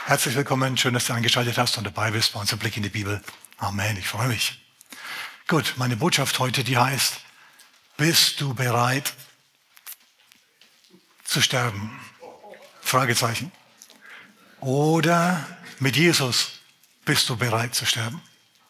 Herzlich willkommen, schön, dass du eingeschaltet hast und dabei bist bei unserem Blick in die Bibel. Amen, ich freue mich. Gut, meine Botschaft heute, die heißt, bist du bereit zu sterben? Fragezeichen. Oder mit Jesus bist du bereit zu sterben?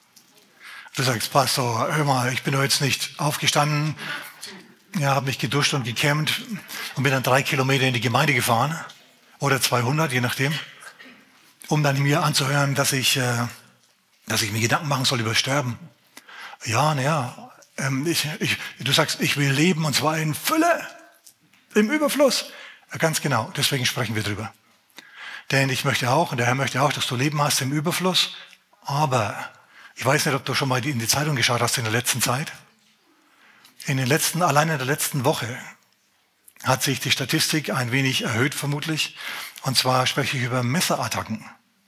Du sagst, Pastor, hör mal, ich bin doch jetzt nicht aufgestanden, ja, habe mich geduscht und gekämmt und bin dann 3 Kilometer in die Gemeinde gefahren oder 200, je nachdem, um dann mir anzuhören, dass ich mir Gedanken machen soll über Sterben. Ja, naja, du sagst, ich will leben und zwar in Fülle, im Überfluss. Ganz genau, deswegen sprechen wir drüber. Denn ich möchte auch, und der Herr möchte auch, dass du Leben hast im Überfluss. Aber ich weiß nicht, ob du schon mal in die Zeitung geschaut hast in der letzten Zeit. Allein in der letzten Woche hat sich die Statistik ein wenig erhöht, vermutlich. Und zwar spreche ich über Messerattacken.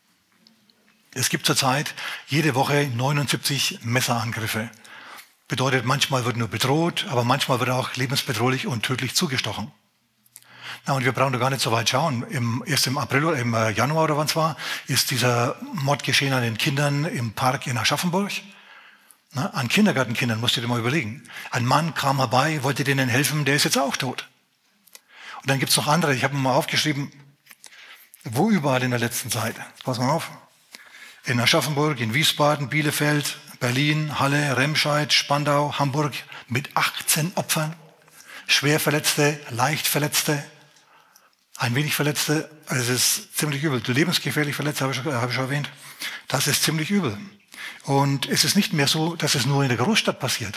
Es gibt zurzeit jede Woche 79 Messerangriffe. Bedeutet, manchmal wird nur bedroht, aber manchmal wird auch lebensbedrohlich und tödlich zugestochen. Na, und wir brauchen doch gar nicht so weit schauen. Erst im April oder im Januar oder wann es war, ist dieser Mord geschehen an den Kindern im Park in Aschaffenburg. Na, an Kindergartenkindern, musst du dir mal überlegen. Ein Mann kam herbei, wollte denen helfen, der ist jetzt auch tot. Und dann gibt es noch andere, ich habe mir mal aufgeschrieben, wo überall in der letzten Zeit. Pass mal auf. In Aschaffenburg, in Wiesbaden, Bielefeld, Berlin, Halle, Remscheid, Spandau, Hamburg mit 18 Opfern. Schwerverletzte, leicht Verletzte, ein wenig Verletzte. Also es ist ziemlich übel. Lebensgefährlich Verletzte habe ich schon erwähnt. Das ist ziemlich übel. Und es ist nicht mehr so, dass es nur in der Großstadt passiert,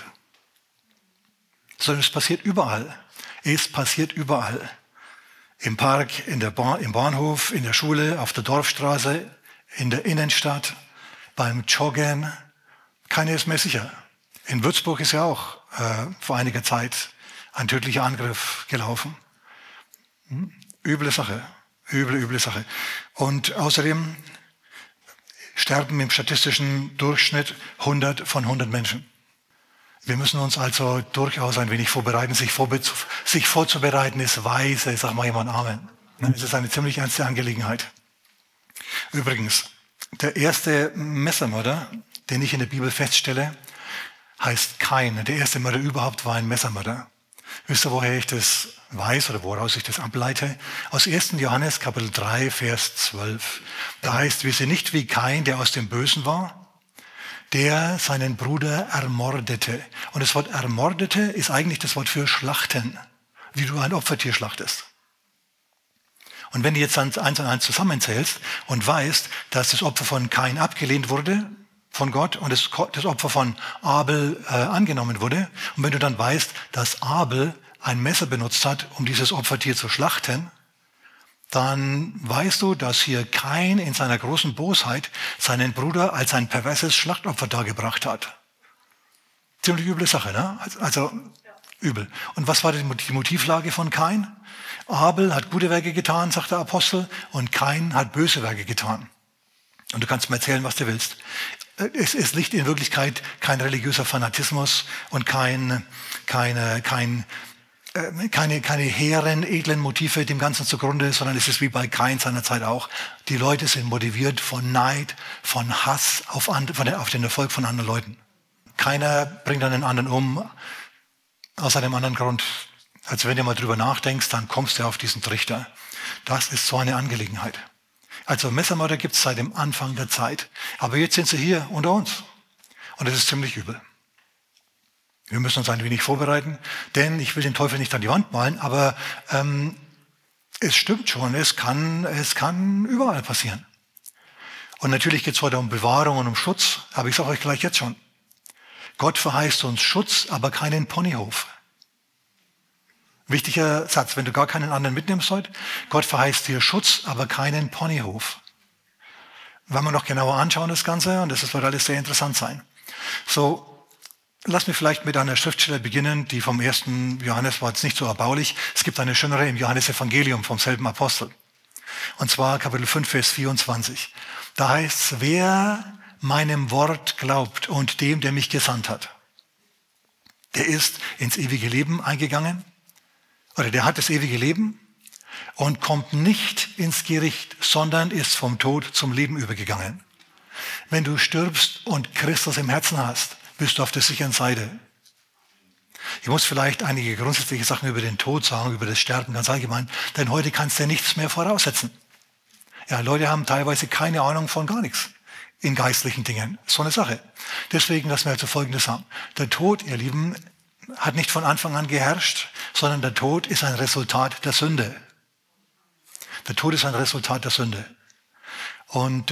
sondern es passiert überall. Es passiert überall. Im Park, im Bahnhof, in der Schule, auf der Dorfstraße, in der Innenstadt, beim Joggen. Keiner ist mehr sicher. In Würzburg ist ja auch vor einiger Zeit ein tödlicher Angriff gelaufen. Üble Sache. Üble Sache. Und außerdem sterben im statistischen Durchschnitt 100 von 100 Menschen. Wir müssen uns also durchaus ein wenig vorbereiten. Sich vorzubereiten ist weise, sag mal jemand Amen. Es ist eine ziemlich ernste Angelegenheit. Übrigens, der erste Messermörder, den ich in der Bibel feststelle, heißt Kain. Der erste Mörder überhaupt war ein Messermörder. Wisst ihr, woher ich das weiß oder woraus ich das ableite? Aus 1. Johannes Kapitel 3, Vers 12. Da heißt, wir sind nicht wie Kain, der aus dem Bösen war, der seinen Bruder ermordete. Und das Wort ermordete ist eigentlich das Wort für schlachten, wie du ein Opfertier schlachtest. Und wenn du jetzt eins und eins zusammenzählst und weißt, dass das Opfer von Kain abgelehnt wurde von Gott und das Opfer von Abel angenommen wurde, und wenn du dann weißt, dass Abel ein Messer benutzt hat, um dieses Opfertier zu schlachten, dann weißt du, dass hier Kain in seiner großen Bosheit seinen Bruder als ein perverses Schlachtopfer dargebracht hat. Ziemlich üble Sache, ne? Also übel. Und was war die Motivlage von Kain? Abel hat gute Werke getan, sagt der Apostel, und Kain hat böse Werke getan. Und du kannst mir erzählen, was du willst. Es liegt in Wirklichkeit kein religiöser Fanatismus und keine hehren, edlen Motive dem Ganzen zugrunde, sondern es ist wie bei Kain seinerzeit auch. Die Leute sind motiviert von Neid, von Hass auf den Erfolg von anderen Leuten. Keiner bringt einen anderen um, aus einem anderen Grund. Also wenn du mal drüber nachdenkst, dann kommst du auf diesen Trichter. Das ist so eine Angelegenheit. Also Messermörder gibt es seit dem Anfang der Zeit. Aber jetzt sind sie hier unter uns. Und das ist ziemlich übel. Wir müssen uns ein wenig vorbereiten, denn ich will den Teufel nicht an die Wand malen, aber es stimmt schon, es kann überall passieren. Und natürlich geht es heute um Bewahrung und um Schutz, aber ich sage euch gleich jetzt schon. Gott verheißt uns Schutz, aber keinen Ponyhof. Wichtiger Satz, wenn du gar keinen anderen mitnimmst heute. Gott verheißt dir Schutz, aber keinen Ponyhof. Wollen wir noch genauer anschauen das Ganze, und das wird alles sehr interessant sein. So, lass mich vielleicht mit einer Schriftstelle beginnen, die vom 1. Johannes war jetzt nicht so erbaulich. Es gibt eine schönere im Johannesevangelium vom selben Apostel. Und zwar Kapitel 5, Vers 24. Da heißt es, wer meinem Wort glaubt und dem, der mich gesandt hat, der ist ins ewige Leben eingegangen, oder der hat das ewige Leben und kommt nicht ins Gericht, sondern ist vom Tod zum Leben übergegangen. Wenn du stirbst und Christus im Herzen hast, bist du auf der sicheren Seite. Ich muss vielleicht einige grundsätzliche Sachen über den Tod sagen, über das Sterben ganz allgemein, denn heute kannst du ja nichts mehr voraussetzen. Ja, Leute haben teilweise keine Ahnung von gar nichts in geistlichen Dingen. So eine Sache. Deswegen lassen wir also Folgendes sagen. Der Tod, ihr Lieben, hat nicht von Anfang an geherrscht, sondern der Tod ist ein Resultat der Sünde. Der Tod ist ein Resultat der Sünde. Und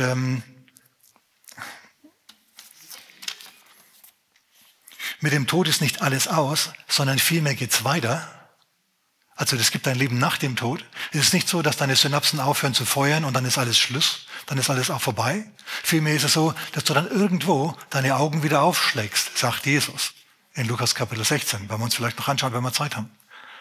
mit dem Tod ist nicht alles aus, sondern vielmehr geht's weiter. Also es gibt ein Leben nach dem Tod. Es ist nicht so, dass deine Synapsen aufhören zu feuern und dann ist alles Schluss, dann ist alles auch vorbei. Vielmehr ist es so, dass du dann irgendwo deine Augen wieder aufschlägst, sagt Jesus in Lukas Kapitel 16. Wollen wir uns vielleicht noch anschauen, wenn wir Zeit haben.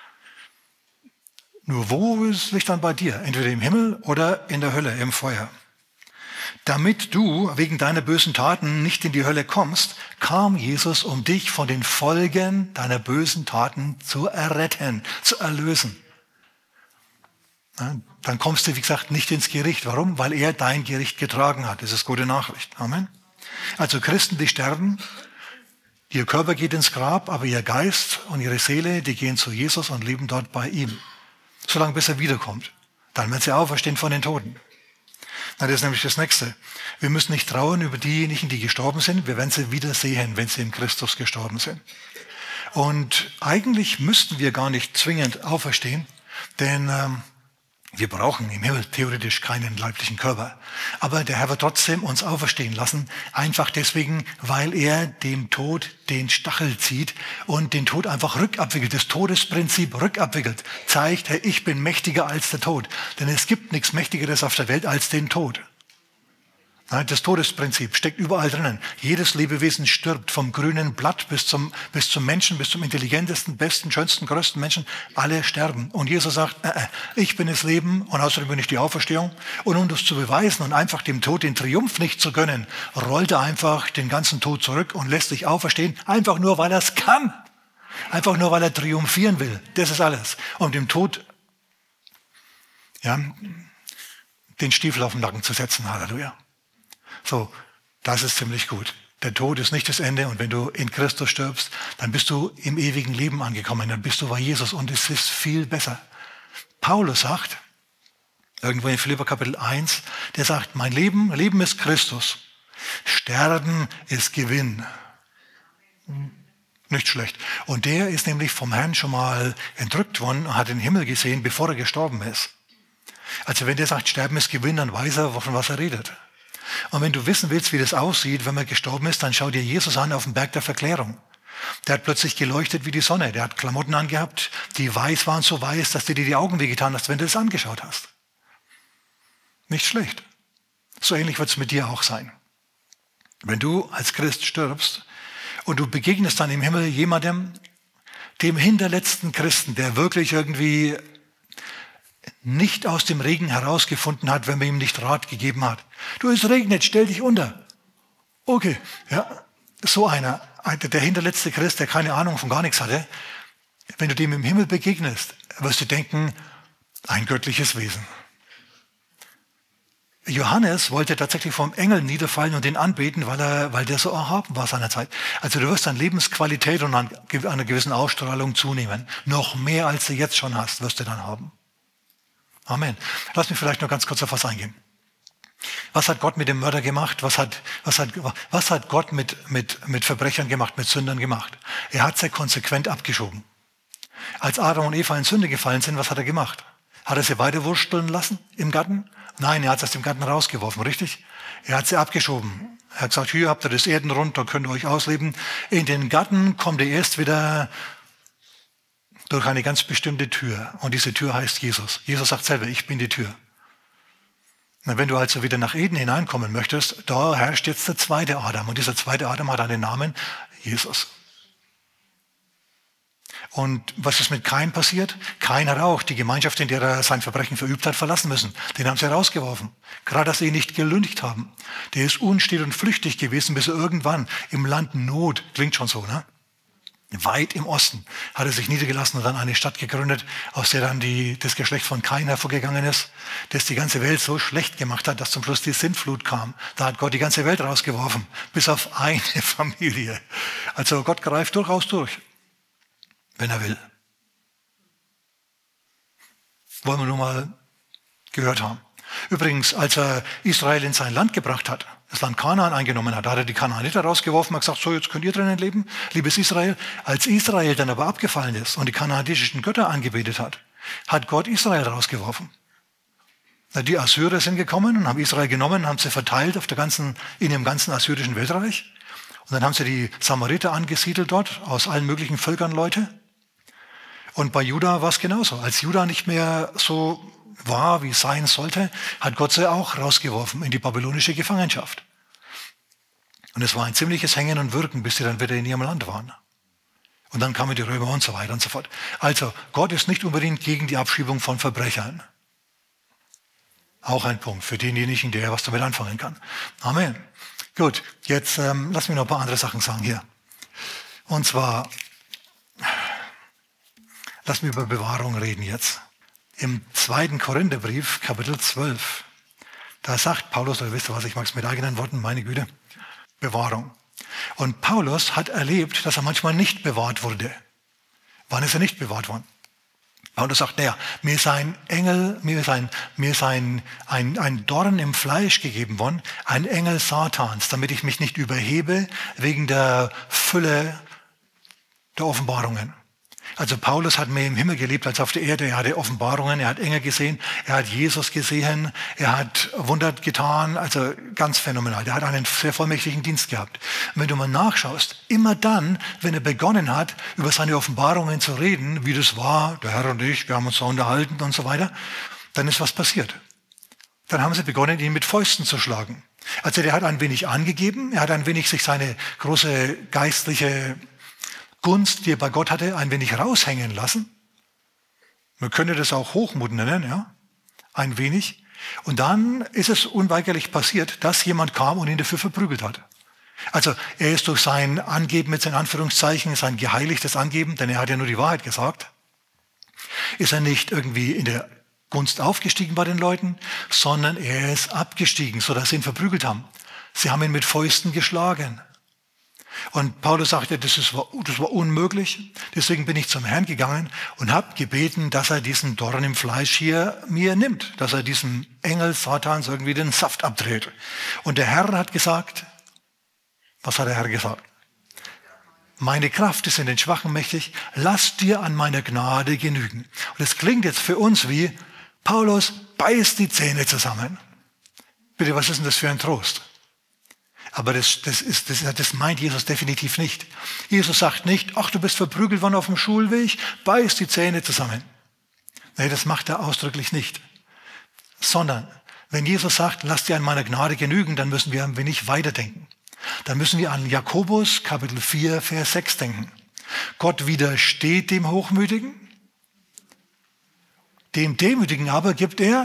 Nur wo ist es dann bei dir? Entweder im Himmel oder in der Hölle, im Feuer. Damit du wegen deiner bösen Taten nicht in die Hölle kommst, kam Jesus, um dich von den Folgen deiner bösen Taten zu erretten, zu erlösen. Ja, dann kommst du, wie gesagt, nicht ins Gericht. Warum? Weil er dein Gericht getragen hat. Das ist gute Nachricht. Amen. Also Christen, die sterben, ihr Körper geht ins Grab, aber ihr Geist und ihre Seele, die gehen zu Jesus und leben dort bei ihm. Solange bis er wiederkommt. Dann werden sie auferstehen von den Toten. Na, das ist nämlich das Nächste. Wir müssen nicht trauern über diejenigen, die gestorben sind. Wir werden sie wieder sehen, wenn sie in Christus gestorben sind. Und eigentlich müssten wir gar nicht zwingend auferstehen, denn wir brauchen im Himmel theoretisch keinen leiblichen Körper. Aber der Herr wird trotzdem uns auferstehen lassen, einfach deswegen, weil er dem Tod den Stachel zieht und den Tod einfach rückabwickelt, das Todesprinzip rückabwickelt, zeigt, hey, ich bin mächtiger als der Tod. Denn es gibt nichts Mächtigeres auf der Welt als den Tod. Das Todesprinzip steckt überall drinnen. Jedes Lebewesen stirbt, vom grünen Blatt bis zum Menschen, bis zum intelligentesten, besten, schönsten, größten Menschen. Alle sterben. Und Jesus sagt, ich bin das Leben und außerdem bin ich die Auferstehung. Und um das zu beweisen und einfach dem Tod den Triumph nicht zu gönnen, rollt er einfach den ganzen Tod zurück und lässt sich auferstehen, einfach nur, weil er es kann. Einfach nur, weil er triumphieren will. Das ist alles. Um dem Tod den Stiefel auf den Nacken zu setzen. Halleluja. So, das ist ziemlich gut. Der Tod ist nicht das Ende und wenn du in Christus stirbst, dann bist du im ewigen Leben angekommen, dann bist du bei Jesus und es ist viel besser. Paulus sagt, irgendwo in Philipper Kapitel 1, der sagt, mein Leben ist Christus, Sterben ist Gewinn. Nicht schlecht. Und der ist nämlich vom Herrn schon mal entrückt worden und hat den Himmel gesehen, bevor er gestorben ist. Also wenn der sagt, Sterben ist Gewinn, dann weiß er, von was er redet. Und wenn du wissen willst, wie das aussieht, wenn man gestorben ist, dann schau dir Jesus an auf dem Berg der Verklärung. Der hat plötzlich geleuchtet wie die Sonne. Der hat Klamotten angehabt, die weiß waren, so weiß, dass dir die Augen wehgetan hast, wenn du das angeschaut hast. Nicht schlecht. So ähnlich wird es mit dir auch sein. Wenn du als Christ stirbst und du begegnest dann im Himmel jemandem, dem hinterletzten Christen, der wirklich irgendwie nicht aus dem Regen herausgefunden hat, wenn man ihm nicht Rat gegeben hat. Du, es regnet, stell dich unter. Okay, ja, so einer, der hinterletzte Christ, der keine Ahnung von gar nichts hatte, wenn du dem im Himmel begegnest, wirst du denken, ein göttliches Wesen. Johannes wollte tatsächlich vom Engel niederfallen und den anbeten, weil der so erhaben war seinerzeit. Also du wirst an Lebensqualität und an einer gewissen Ausstrahlung zunehmen. Noch mehr, als du jetzt schon hast, wirst du dann haben. Amen. Lass mich vielleicht noch ganz kurz auf was eingehen. Was hat Gott mit dem Mörder gemacht? Was hat Gott mit Verbrechern gemacht, mit Sündern gemacht? Er hat sie konsequent abgeschoben. Als Adam und Eva in Sünde gefallen sind, was hat er gemacht? Hat er sie weiterwursteln lassen im Garten? Nein, er hat sie aus dem Garten rausgeworfen, richtig? Er hat sie abgeschoben. Er hat gesagt, hier habt ihr das Erdenrund, da könnt ihr euch ausleben. In den Garten kommt ihr erst wieder durch eine ganz bestimmte Tür. Und diese Tür heißt Jesus. Jesus sagt selber, ich bin die Tür. Und wenn du also wieder nach Eden hineinkommen möchtest, da herrscht jetzt der zweite Adam. Und dieser zweite Adam hat einen Namen, Jesus. Und was ist mit Kain passiert? Kain hat auch die Gemeinschaft, in der er sein Verbrechen verübt hat, verlassen müssen. Den haben sie rausgeworfen. Gerade, dass sie ihn nicht gelüncht haben. Der ist unstet und flüchtig gewesen, bis er irgendwann im Land Not, klingt schon so, ne? Weit im Osten hat er sich niedergelassen und dann eine Stadt gegründet, aus der dann das Geschlecht von Kain hervorgegangen ist, das die ganze Welt so schlecht gemacht hat, dass zum Schluss die Sintflut kam. Da hat Gott die ganze Welt rausgeworfen, bis auf eine Familie. Also Gott greift durchaus durch, wenn er will. Wollen wir nur mal gehört haben. Übrigens, als er Israel in sein Land gebracht hat, das Land Kanaan eingenommen hat, da hat er die Kanaaniter rausgeworfen, hat gesagt, so, jetzt könnt ihr drinnen leben, liebes Israel. Als Israel dann aber abgefallen ist und die kanaanitischen Götter angebetet hat Gott Israel rausgeworfen. Die Assyrer sind gekommen und haben Israel genommen, haben sie verteilt in dem ganzen assyrischen Weltreich. Und dann haben sie die Samariter angesiedelt dort, aus allen möglichen Völkern Leute. Und bei Juda war es genauso. Als Juda nicht mehr so war, wie es sein sollte, hat Gott sie auch rausgeworfen in die babylonische Gefangenschaft. Und es war ein ziemliches Hängen und Würgen, bis sie dann wieder in ihrem Land waren. Und dann kamen die Römer und so weiter und so fort. Also, Gott ist nicht unbedingt gegen die Abschiebung von Verbrechern. Auch ein Punkt für denjenigen, der was damit anfangen kann. Amen. Gut, jetzt lass mich noch ein paar andere Sachen sagen hier. Und zwar, lass mich über Bewahrung reden jetzt. Im 2. Korintherbrief, Kapitel 12, da sagt Paulus, oder wisst ihr was, ich mag es mit eigenen Worten, meine Güte, Bewahrung. Und Paulus hat erlebt, dass er manchmal nicht bewahrt wurde. Wann ist er nicht bewahrt worden? Paulus sagt, naja, mir ist ein Dorn im Fleisch gegeben worden, ein Engel Satans, damit ich mich nicht überhebe wegen der Fülle der Offenbarungen. Also Paulus hat mehr im Himmel gelebt als auf der Erde. Er hatte Offenbarungen, er hat Engel gesehen, er hat Jesus gesehen, er hat Wunder getan, also ganz phänomenal. Er hat einen sehr vollmächtigen Dienst gehabt. Und wenn du mal nachschaust, immer dann, wenn er begonnen hat, über seine Offenbarungen zu reden, wie das war, der Herr und ich, wir haben uns so unterhalten und so weiter, dann ist was passiert. Dann haben sie begonnen, ihn mit Fäusten zu schlagen. Also der hat ein wenig angegeben, er hat ein wenig sich seine große geistliche Gunst, die er bei Gott hatte, ein wenig raushängen lassen. Man könnte das auch Hochmut nennen, ja, ein wenig. Und dann ist es unweigerlich passiert, dass jemand kam und ihn dafür verprügelt hat. Also er ist durch sein Angeben mit seinen Anführungszeichen, sein geheiligtes Angeben, denn er hat ja nur die Wahrheit gesagt, ist er nicht irgendwie in der Gunst aufgestiegen bei den Leuten, sondern er ist abgestiegen, sodass sie ihn verprügelt haben. Sie haben ihn mit Fäusten geschlagen. Und Paulus sagte, das war unmöglich. Deswegen bin ich zum Herrn gegangen und habe gebeten, dass er diesen Dorn im Fleisch hier mir nimmt, dass er diesem Engel Satans irgendwie den Saft abdreht. Und der Herr hat gesagt, was hat der Herr gesagt? Meine Kraft ist in den Schwachen mächtig, lass dir an meiner Gnade genügen. Und es klingt jetzt für uns wie, Paulus beißt die Zähne zusammen. Bitte, was ist denn das für ein Trost? Aber das meint Jesus definitiv nicht. Jesus sagt nicht, ach, du bist verprügelt worden auf dem Schulweg, beiß die Zähne zusammen. Nein, das macht er ausdrücklich nicht. Sondern, wenn Jesus sagt, lass dir an meiner Gnade genügen, dann müssen wir ein wenig weiterdenken. Dann müssen wir an Jakobus, Kapitel 4, Vers 6 denken. Gott widersteht dem Hochmütigen, dem Demütigen aber gibt er.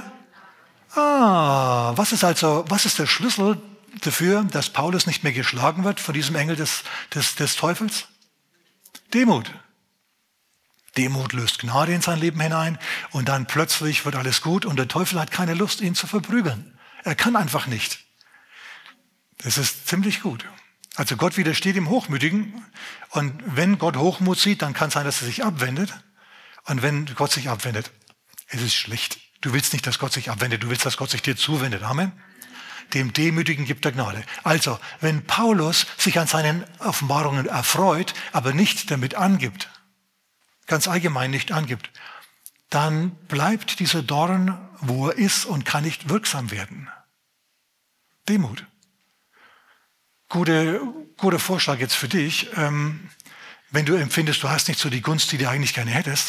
Was ist der Schlüssel dafür, dass Paulus nicht mehr geschlagen wird von diesem Engel des Teufels? Demut. Demut löst Gnade in sein Leben hinein und dann plötzlich wird alles gut und der Teufel hat keine Lust, ihn zu verprügeln. Er kann einfach nicht. Das ist ziemlich gut. Also Gott widersteht dem Hochmütigen und wenn Gott Hochmut sieht, dann kann es sein, dass er sich abwendet. Und wenn Gott sich abwendet, es ist schlecht. Du willst nicht, dass Gott sich abwendet, du willst, dass Gott sich dir zuwendet. Amen. Dem Demütigen gibt er Gnade. Also, wenn Paulus sich an seinen Offenbarungen erfreut, aber nicht damit angibt, ganz allgemein nicht angibt, dann bleibt dieser Dorn, wo er ist und kann nicht wirksam werden. Demut. Guter Vorschlag jetzt für dich. Wenn du empfindest, du hast nicht so die Gunst, die du eigentlich gerne hättest,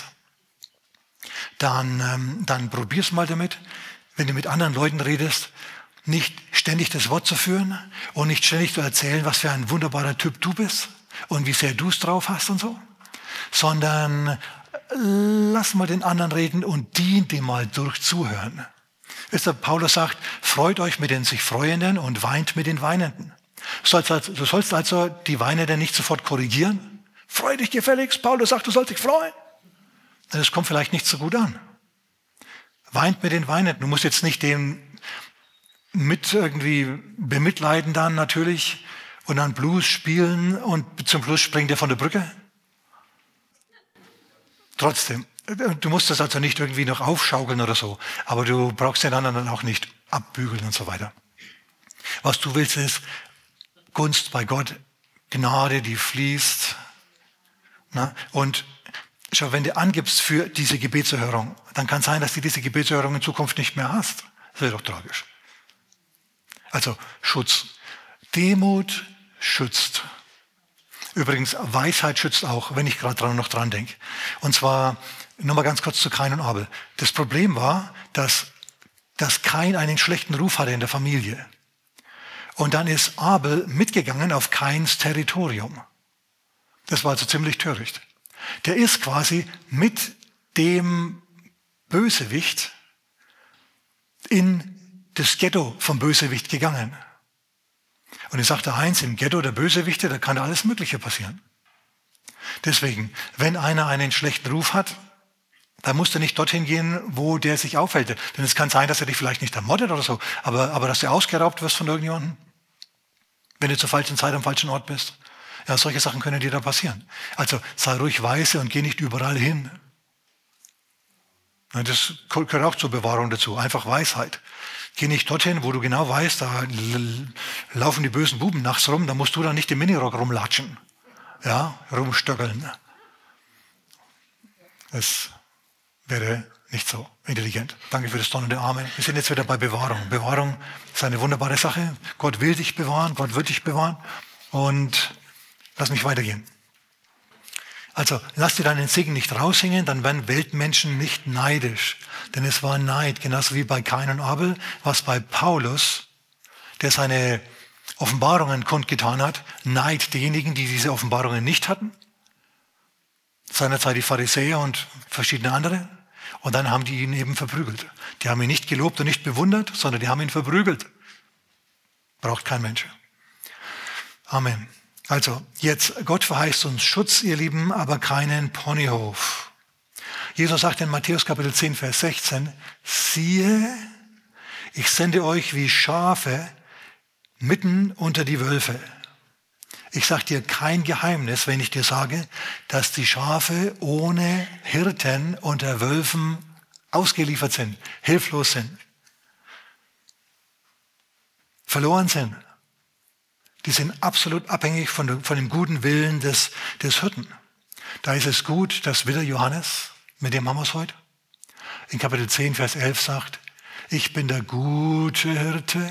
dann probier's mal damit, wenn du mit anderen Leuten redest, nicht ständig das Wort zu führen und nicht ständig zu erzählen, was für ein wunderbarer Typ du bist und wie sehr du es drauf hast und so, sondern lass mal den anderen reden und dien dem mal durch Zuhören. Wisst ihr, Paulus sagt, freut euch mit den sich Freuenden und weint mit den Weinenden. Du sollst also die Weinenden nicht sofort korrigieren, Freu dich gefälligst. Paulus sagt, du sollst dich freuen. Das kommt vielleicht nicht so gut an. Weint mit den Weinenden. Du musst jetzt nicht den mit irgendwie bemitleiden dann natürlich und dann Blues spielen und zum Schluss springt er von der Brücke. Trotzdem, du musst das also nicht irgendwie noch aufschaukeln oder so, aber du brauchst den anderen dann auch nicht abbügeln und so weiter. Was du willst ist Gunst bei Gott, Gnade, die fließt. Na? Und schau, wenn du angibst für diese Gebetserhörung, dann kann es sein, dass du diese Gebetserhörung in Zukunft nicht mehr hast. Das wäre doch tragisch. Also Schutz. Demut schützt. Übrigens, Weisheit schützt auch, wenn ich gerade noch dran denke. Und zwar, nochmal ganz kurz zu Kain und Abel. Das Problem war, dass Kain einen schlechten Ruf hatte in der Familie. Und dann ist Abel mitgegangen auf Kains Territorium. Das war also ziemlich töricht. Der ist quasi mit dem Bösewicht in das Ghetto vom Bösewicht gegangen. Und ich sagte eins, im Ghetto der Bösewichte, da kann da alles Mögliche passieren. Deswegen, wenn einer einen schlechten Ruf hat, dann musst du nicht dorthin gehen, wo der sich aufhält. Denn es kann sein, dass er dich vielleicht nicht ermordet oder so, aber dass du ausgeraubt wirst von irgendjemandem, wenn du zur falschen Zeit am falschen Ort bist. Ja, solche Sachen können dir da passieren. Also sei ruhig weise und geh nicht überall hin. Das gehört auch zur Bewahrung dazu, einfach Weisheit. Geh nicht dorthin, wo du genau weißt, da laufen die bösen Buben nachts rum, da musst du dann nicht im Minirock rumlatschen, ja, rumstöckeln. Das wäre nicht so intelligent. Danke für das donnernde Amen. Wir sind jetzt wieder bei Bewahrung. Bewahrung ist eine wunderbare Sache. Gott will dich bewahren, Gott wird dich bewahren. Und lass mich weitergehen. Also, lass dir deinen Segen nicht raushängen, dann werden Weltmenschen nicht neidisch. Denn es war Neid, genauso wie bei Kain und Abel, was bei Paulus, der seine Offenbarungen kundgetan hat, Neid derjenigen, die diese Offenbarungen nicht hatten. Seinerzeit die Pharisäer und verschiedene andere. Und dann haben die ihn eben verprügelt. Die haben ihn nicht gelobt und nicht bewundert, sondern die haben ihn verprügelt. Braucht kein Mensch. Amen. Also, jetzt, Gott verheißt uns Schutz, ihr Lieben, aber keinen Ponyhof. Jesus sagt in Matthäus Kapitel 10, Vers 16, siehe, ich sende euch wie Schafe mitten unter die Wölfe. Ich sage dir kein Geheimnis, wenn ich dir sage, dass die Schafe ohne Hirten unter Wölfen ausgeliefert sind, hilflos sind, verloren sind. Die sind absolut abhängig von dem guten Willen des Hirten. Da ist es gut, dass wieder Johannes, mit dem haben wir es heute, in Kapitel 10, Vers 11 sagt, ich bin der gute Hirte.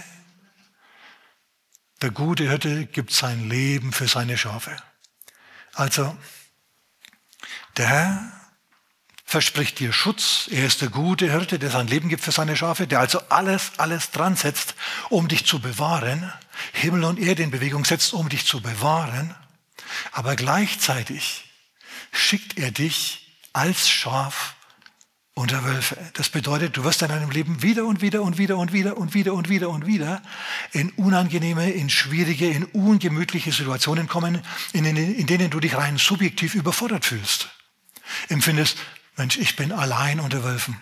Der gute Hirte gibt sein Leben für seine Schafe. Also, der Herr verspricht dir Schutz. Er ist der gute Hirte, der sein Leben gibt für seine Schafe, der also alles dran setzt, um dich zu bewahren. Himmel und Erde in Bewegung setzt, um dich zu bewahren. Aber gleichzeitig schickt er dich als Schaf unter Wölfe. Das bedeutet, du wirst in deinem Leben wieder in unangenehme, in schwierige, in ungemütliche Situationen kommen, in denen du dich rein subjektiv überfordert fühlst. Empfindest, Mensch, ich bin allein unter Wölfen.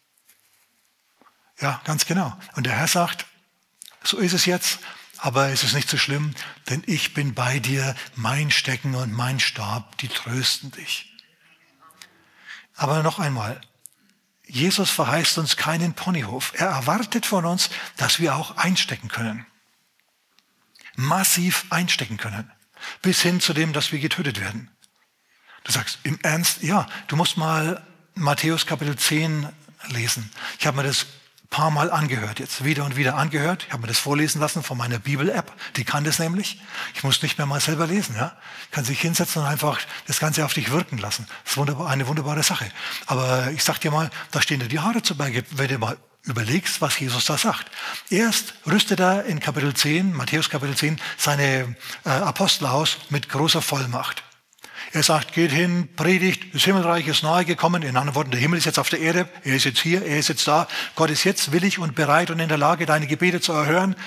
Ja, ganz genau. Und der Herr sagt, so ist es jetzt, aber es ist nicht so schlimm, denn ich bin bei dir, mein Stecken und mein Stab, die trösten dich. Aber noch einmal, Jesus verheißt uns keinen Ponyhof. Er erwartet von uns, dass wir auch einstecken können. Massiv einstecken können. Bis hin zu dem, dass wir getötet werden. Du sagst, im Ernst? Ja, du musst mal Matthäus Kapitel 10 lesen. Ich habe mir das ein paar Mal angehört, jetzt wieder und wieder angehört. Ich habe mir das vorlesen lassen von meiner Bibel-App. Die kann das nämlich. Ich muss nicht mehr mal selber lesen. Ja? Ich kann sich hinsetzen und einfach das Ganze auf dich wirken lassen. Das ist eine wunderbare Sache. Aber ich sag dir mal, da stehen dir die Haare zu Berge, wenn du mal überlegst, was Jesus da sagt. Erst rüstet er in Kapitel 10, Matthäus Kapitel 10, seine Apostel aus mit großer Vollmacht. Er sagt, geht hin, predigt, das Himmelreich ist nahe gekommen. In anderen Worten, der Himmel ist jetzt auf der Erde, er ist jetzt hier, er ist jetzt da. Gott ist jetzt willig und bereit und in der Lage, deine Gebete zu erhören.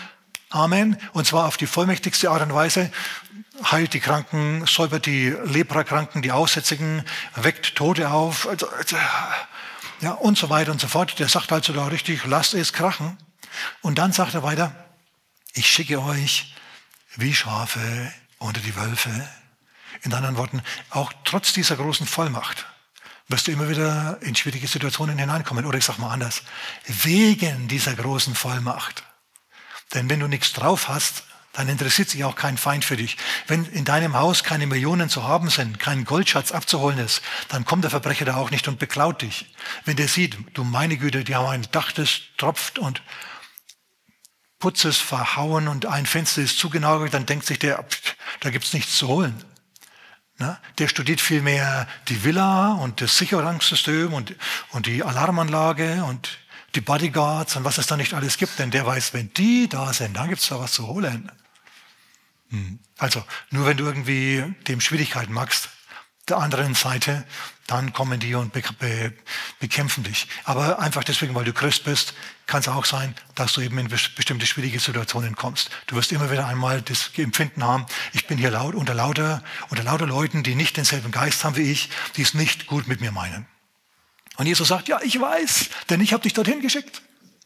Amen. Und zwar auf die vollmächtigste Art und Weise. Heilt die Kranken, säubert die Leprakranken, die Aussätzigen, weckt Tote auf, ja, und so weiter und so fort. Der sagt also da richtig, lasst es krachen. Und dann sagt er weiter, ich schicke euch wie Schafe unter die Wölfe. In anderen Worten, auch trotz dieser großen Vollmacht wirst du immer wieder in schwierige Situationen hineinkommen. Oder ich sage mal anders, wegen dieser großen Vollmacht. Denn wenn du nichts drauf hast, dann interessiert sich auch kein Feind für dich. Wenn in deinem Haus keine Millionen zu haben sind, kein Goldschatz abzuholen ist, dann kommt der Verbrecher da auch nicht und beklaut dich. Wenn der sieht, du meine Güte, die haben ein Dach, das tropft und Putz ist verhauen und ein Fenster ist zugenagelt, dann denkt sich der, da gibt's nichts zu holen. Na? Der studiert vielmehr die Villa und das Sicherungssystem und die Alarmanlage und die Bodyguards und was es da nicht alles gibt. Denn der weiß, wenn die da sind, dann gibt's da was zu holen. Also, nur wenn du irgendwie dem Schwierigkeiten machst, der anderen Seite, dann kommen die und bekämpfen dich. Aber einfach deswegen, weil du Christ bist, kann es auch sein, dass du eben in bestimmte schwierige Situationen kommst. Du wirst immer wieder einmal das Empfinden haben, ich bin hier unter lauter Leuten, die nicht denselben Geist haben wie ich, die es nicht gut mit mir meinen. Und Jesus sagt, ja, ich weiß, denn ich habe dich dorthin geschickt.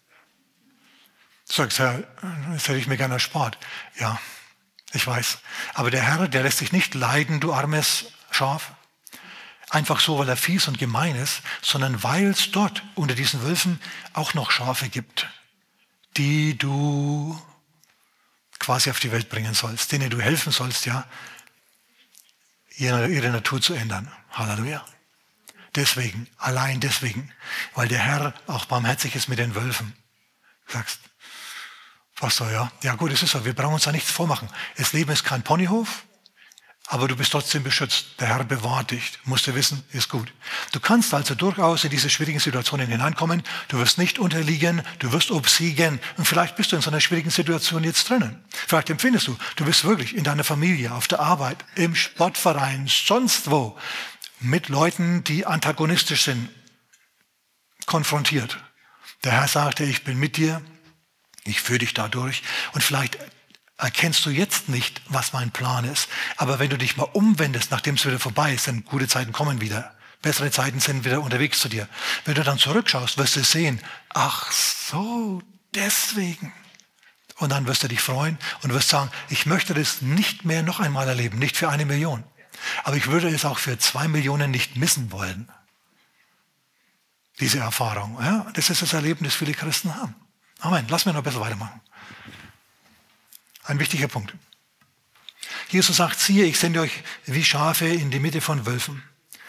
Du sagst, Herr, das hätte ich mir gerne erspart. Ja, ich weiß. Aber der Herr, der lässt dich nicht leiden, du armes Schaf. Einfach so, weil er fies und gemein ist, sondern weil es dort unter diesen Wölfen auch noch Schafe gibt, die du quasi auf die Welt bringen sollst, denen du helfen sollst, ja, ihre Natur zu ändern. Halleluja. Deswegen, allein deswegen, weil der Herr auch barmherzig ist mit den Wölfen. Du sagst, Pastor, ja gut, es ist so, wir brauchen uns da nichts vormachen. Das Leben ist kein Ponyhof, aber du bist trotzdem beschützt. Der Herr bewahrt dich. Musst du wissen, ist gut. Du kannst also durchaus in diese schwierigen Situationen hineinkommen. Du wirst nicht unterliegen, du wirst obsiegen. Und vielleicht bist du in so einer schwierigen Situation jetzt drinnen. Vielleicht empfindest du, du bist wirklich in deiner Familie, auf der Arbeit, im Sportverein, sonst wo, mit Leuten, die antagonistisch sind, konfrontiert. Der Herr sagte, ich bin mit dir, ich führe dich da durch. Und vielleicht erkennst du jetzt nicht, was mein Plan ist. Aber wenn du dich mal umwendest, nachdem es wieder vorbei ist, dann gute Zeiten kommen wieder. Bessere Zeiten sind wieder unterwegs zu dir. Wenn du dann zurückschaust, wirst du sehen, ach so, deswegen. Und dann wirst du dich freuen und wirst sagen, ich möchte das nicht mehr noch einmal erleben, nicht für 1 Million. Aber ich würde es auch für 2 Millionen nicht missen wollen. Diese Erfahrung. Ja, das ist das Erleben, das viele Christen haben. Amen. Lass mich noch ein bisschen weitermachen. Ein wichtiger Punkt. Jesus sagt, siehe, ich sende euch wie Schafe in die Mitte von Wölfen.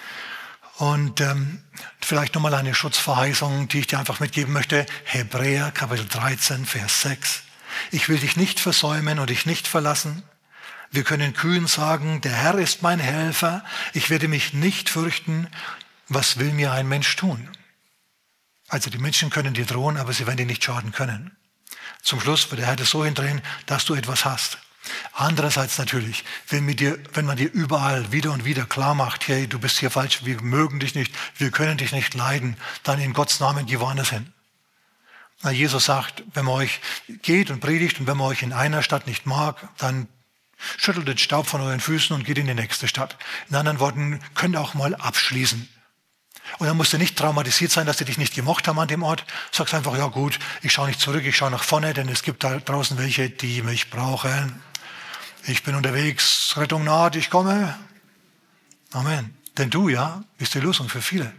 Und vielleicht nochmal eine Schutzverheißung, die ich dir einfach mitgeben möchte. Hebräer Kapitel 13, Vers 6. Ich will dich nicht versäumen und dich nicht verlassen. Wir können kühn sagen, der Herr ist mein Helfer. Ich werde mich nicht fürchten. Was will mir ein Mensch tun? Also die Menschen können dir drohen, aber sie werden dir nicht schaden können. Zum Schluss wird der Herr das so hindrehen, dass du etwas hast. Andererseits natürlich, wenn man dir überall wieder und wieder klar macht, hey, du bist hier falsch, wir mögen dich nicht, wir können dich nicht leiden, dann in Gottes Namen geh woanders hin. Na, Jesus sagt, wenn man euch geht und predigt und wenn man euch in einer Stadt nicht mag, dann schüttelt den Staub von euren Füßen und geht in die nächste Stadt. In anderen Worten, könnt ihr auch mal abschließen. Und dann musst du nicht traumatisiert sein, dass sie dich nicht gemocht haben an dem Ort. Sagst einfach, ja gut, ich schaue nicht zurück, ich schaue nach vorne, denn es gibt da draußen welche, die mich brauchen. Ich bin unterwegs, Rettung naht, ich komme. Amen. Denn du, ja, bist die Lösung für viele.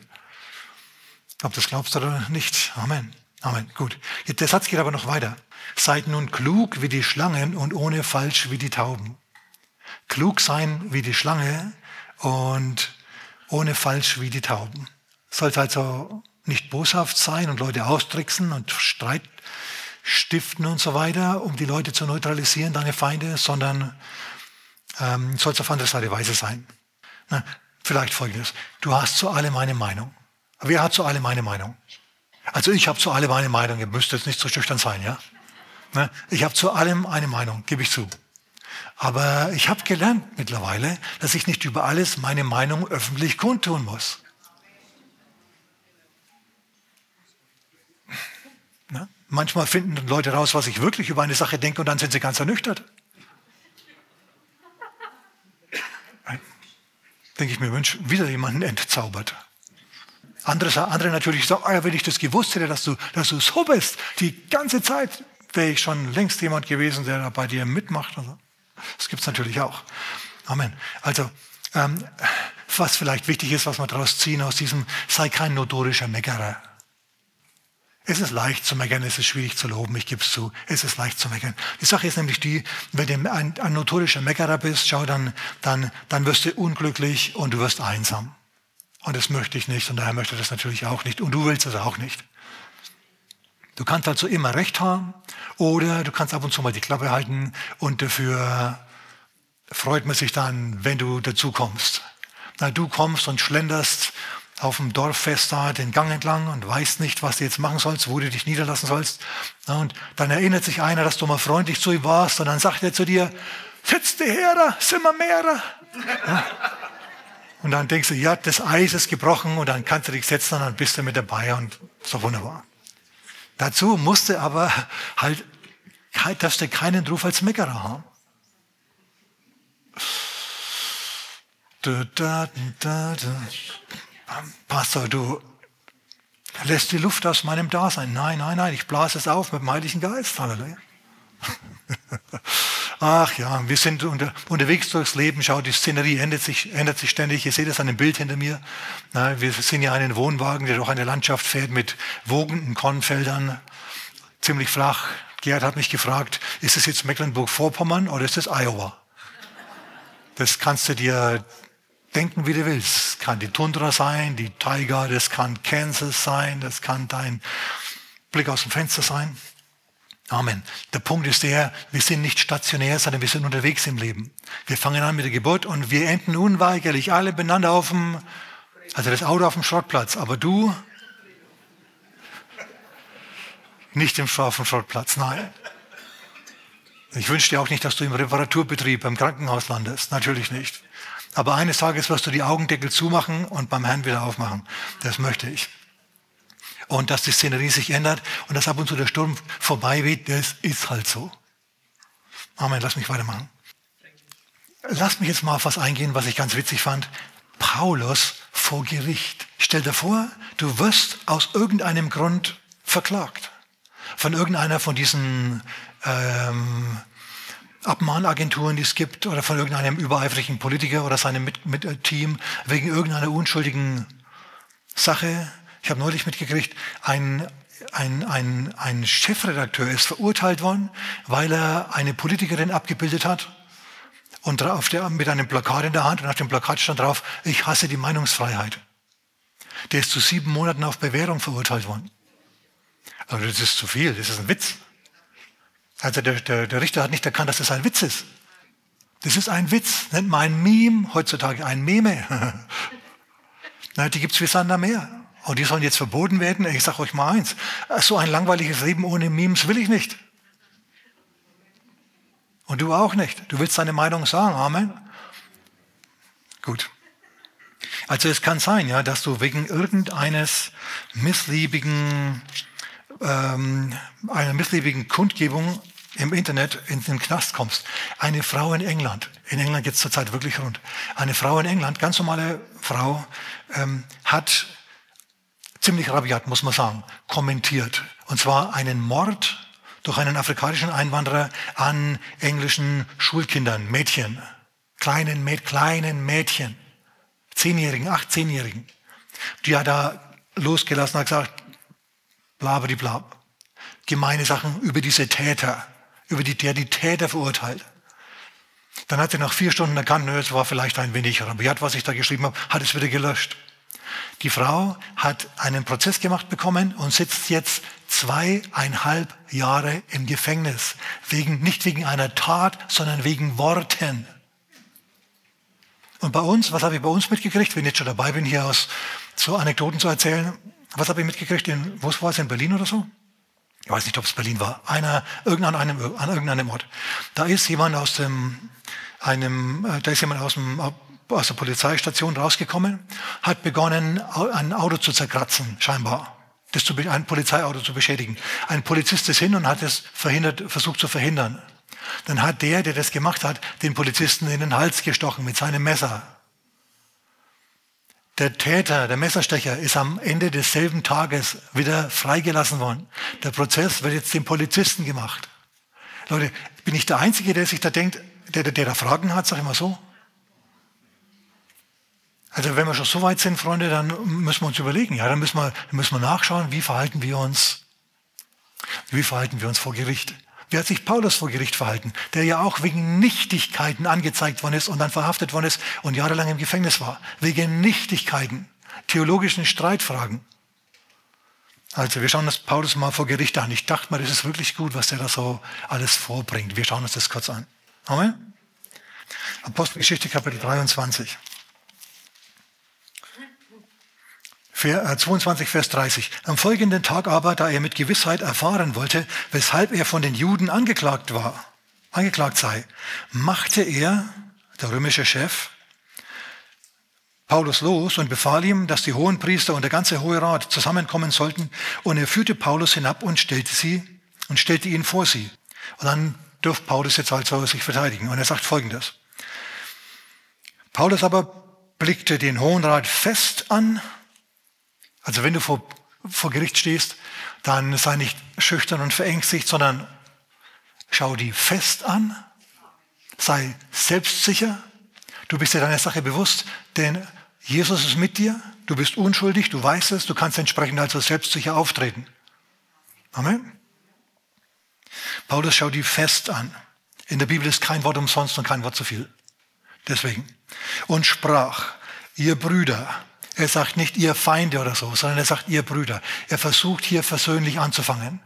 Ob das glaubst oder nicht. Amen. Amen. Gut. Der Satz geht aber noch weiter. Seid nun klug wie die Schlangen und ohne falsch wie die Tauben. Klug sein wie die Schlange und ohne falsch wie die Tauben. Sollte also nicht boshaft sein und Leute austricksen und Streit stiften und so weiter, um die Leute zu neutralisieren, deine Feinde, sondern sollst auf andere Seite weise sein. Na, vielleicht Folgendes. Du hast zu allem eine Meinung. Wer hat zu allem eine Meinung? Also ich habe zu allem eine Meinung. Ihr müsst jetzt nicht so schüchtern sein, ja? Na, ich habe zu allem eine Meinung, gebe ich zu. Aber ich habe gelernt mittlerweile, dass ich nicht über alles meine Meinung öffentlich kundtun muss. Na? Manchmal finden Leute raus, was ich wirklich über eine Sache denke und dann sind sie ganz ernüchtert. Denke ich mir, Mensch, wieder jemanden entzaubert. Andere natürlich sagen, wenn ich das gewusst hätte, dass du so bist, die ganze Zeit wäre ich schon längst jemand gewesen, der da bei dir mitmacht. Das gibt es natürlich auch. Amen. Also, was vielleicht wichtig ist, was wir daraus ziehen aus diesem, sei kein notorischer Meckerer. Es ist leicht zu meckern, es ist schwierig zu loben, ich gebe es zu, es ist leicht zu meckern. Die Sache ist nämlich die, wenn du ein notorischer Meckerer bist, schau, dann wirst du unglücklich und du wirst einsam. Und das möchte ich nicht und daher möchte ich das natürlich auch nicht und du willst es auch nicht. Du kannst also immer Recht haben oder du kannst ab und zu mal die Klappe halten und dafür freut man sich dann, wenn du dazu kommst. Na, du kommst und schlenderst auf dem Dorffest da den Gang entlang und weißt nicht, was du jetzt machen sollst, wo du dich niederlassen sollst. Na, und dann erinnert sich einer, dass du mal freundlich zu ihm warst und dann sagt er zu dir, setz dich her, sind wir mehrer. Ja. Und dann denkst du, ja, das Eis ist gebrochen und dann kannst du dich setzen und dann bist du mit dabei und so wunderbar. Dazu musst du aber halt, darfst du keinen Ruf als Meckerer haben. Pastor, du lässt die Luft aus meinem Dasein. Nein, ich blase es auf mit dem Heiligen Geist. Halleluja. Ach ja, wir sind unterwegs durchs Leben. Schau, die Szenerie ändert sich ständig. Ihr seht es an dem Bild hinter mir. Na, wir sind ja einen Wohnwagen, der durch eine Landschaft fährt mit wogenden Kornfeldern. Ziemlich flach. Gerhard hat mich gefragt, ist es jetzt Mecklenburg-Vorpommern oder ist es Iowa? Das kannst du dir denken, wie du willst. Das kann die Tundra sein, die Taiga, das kann Kansas sein, das kann dein Blick aus dem Fenster sein. Amen. Der Punkt ist der, wir sind nicht stationär, sondern wir sind unterwegs im Leben. Wir fangen an mit der Geburt und wir enden unweigerlich alle beieinander also das Auto auf dem Schrottplatz, aber du nicht auf dem Schrottplatz, nein. Ich wünsche dir auch nicht, dass du im Reparaturbetrieb beim Krankenhaus landest, natürlich nicht. Aber eines Tages wirst du die Augendeckel zumachen und beim Herrn wieder aufmachen. Das möchte ich. Und dass die Szenerie sich ändert und dass ab und zu der Sturm vorbei weht, das ist halt so. Amen, lass mich weitermachen. Lass mich jetzt mal auf was eingehen, was ich ganz witzig fand. Paulus vor Gericht. Stell dir vor, du wirst aus irgendeinem Grund verklagt. Von irgendeiner von diesen Abmahnagenturen, die es gibt, oder von irgendeinem übereifrigen Politiker oder seinem Team wegen irgendeiner unschuldigen Sache. Ich habe neulich mitgekriegt, ein Chefredakteur ist verurteilt worden, weil er eine Politikerin abgebildet hat und mit einem Plakat in der Hand und auf dem Plakat stand drauf, ich hasse die Meinungsfreiheit. Der ist zu 7 Monaten auf Bewährung verurteilt worden. Aber das ist zu viel, das ist ein Witz. Also der Richter hat nicht erkannt, dass das ein Witz ist. Das ist ein Witz, nennt man ein Meme, heutzutage ein Meme. Na, die gibt es wie Sand am Meer. Und die sollen jetzt verboten werden. Ich sage euch mal eins, so ein langweiliges Leben ohne Memes will ich nicht. Und du auch nicht. Du willst deine Meinung sagen, Amen. Gut. Also es kann sein, ja, dass du wegen einer missliebigen Kundgebung im Internet in den Knast kommst. Eine Frau in England geht es zurzeit wirklich rund, eine Frau in England, ganz normale Frau, hat ziemlich rabiat, muss man sagen, kommentiert. Und zwar einen Mord durch einen afrikanischen Einwanderer an englischen Schulkindern, Mädchen, kleinen Mädchen, 10-Jährigen, 18-Jährigen. Die hat da losgelassen, hat gesagt, blablabla, gemeine Sachen über diese Täter, der die Täter verurteilt. Dann hat sie nach 4 Stunden erkannt, es war vielleicht ein wenig rabiat, was ich da geschrieben habe, hat es wieder gelöscht. Die Frau hat einen Prozess gemacht bekommen und sitzt jetzt 2,5 Jahre im Gefängnis. Nicht wegen einer Tat, sondern wegen Worten. Und bei uns, was habe ich bei uns mitgekriegt, wenn ich jetzt schon dabei bin, hier so Anekdoten zu erzählen, was habe ich mitgekriegt, wo war es, in Berlin oder so? Ich weiß nicht, ob es Berlin war. An irgendeinem Ort. Da ist jemand aus der Polizeistation rausgekommen, hat begonnen, ein Auto zu zerkratzen, scheinbar. ein Polizeiauto zu beschädigen. Ein Polizist ist hin und hat es versucht zu verhindern. Dann hat der das gemacht hat, den Polizisten in den Hals gestochen mit seinem Messer. Der Täter, der Messerstecher, ist am Ende desselben Tages wieder freigelassen worden. Der Prozess wird jetzt dem Polizisten gemacht. Leute, bin ich der Einzige, der sich da denkt, der da Fragen hat, sag ich mal so? Also wenn wir schon so weit sind, Freunde, dann müssen wir uns überlegen, ja, dann müssen wir nachschauen, wie verhalten wir uns vor Gericht. Wie hat sich Paulus vor Gericht verhalten, der ja auch wegen Nichtigkeiten angezeigt worden ist und dann verhaftet worden ist und jahrelang im Gefängnis war. Wegen Nichtigkeiten, theologischen Streitfragen. Also wir schauen uns Paulus mal vor Gericht an. Ich dachte mal, das ist wirklich gut, was der da so alles vorbringt. Wir schauen uns das kurz an. Amen. Apostelgeschichte Kapitel 23. 22, Vers 30. Am folgenden Tag aber, da er mit Gewissheit erfahren wollte, weshalb er von den Juden angeklagt sei, machte er, der römische Chef, Paulus los und befahl ihm, dass die Hohenpriester und der ganze Hohe Rat zusammenkommen sollten. Und er führte Paulus hinab und stellte ihn vor sie. Und dann dürfte Paulus jetzt also sich verteidigen. Und er sagt Folgendes. Paulus aber blickte den Hohen Rat fest an. Also wenn du vor Gericht stehst, dann sei nicht schüchtern und verängstigt, sondern schau die fest an, sei selbstsicher. Du bist dir deiner Sache bewusst, denn Jesus ist mit dir, du bist unschuldig, du weißt es, du kannst entsprechend also selbstsicher auftreten. Amen. Paulus schaut die fest an. In der Bibel ist kein Wort umsonst und kein Wort zu viel. Deswegen. Und sprach, ihr Brüder. Er sagt nicht ihr Feinde oder so, sondern er sagt ihr Brüder. Er versucht hier versöhnlich anzufangen.